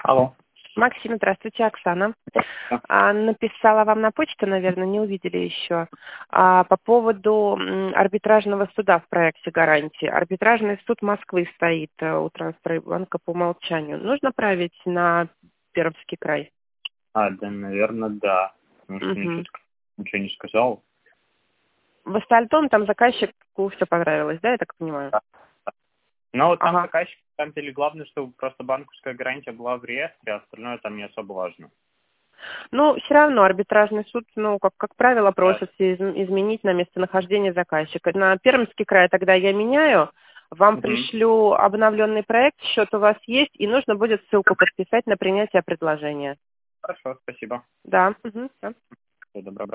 Алло. Максим, здравствуйте, Оксана. Да. Написала вам на почту, наверное, не увидели еще, по поводу арбитражного суда в проекте «Гарантии». Арбитражный суд Москвы стоит у Трансстройбанка по умолчанию. Нужно править на Пермский край? Да, наверное, да. Потому что мне Мгм. что-то ничего не сказал. В остальном там заказчику все понравилось, да, я так понимаю? Да. Но вот там Ага. заказчик, на самом деле, главное, чтобы просто банковская гарантия была в реестре, а остальное там не особо важно. Ну, все равно арбитражный суд, как правило, Да. просит изменить на местонахождение заказчика. На Пермский край тогда я меняю, вам Угу. пришлю обновленный проект, счет у вас есть, и нужно будет ссылку подписать на принятие предложения. Хорошо, спасибо. Да. Угу, всё. Всего доброго.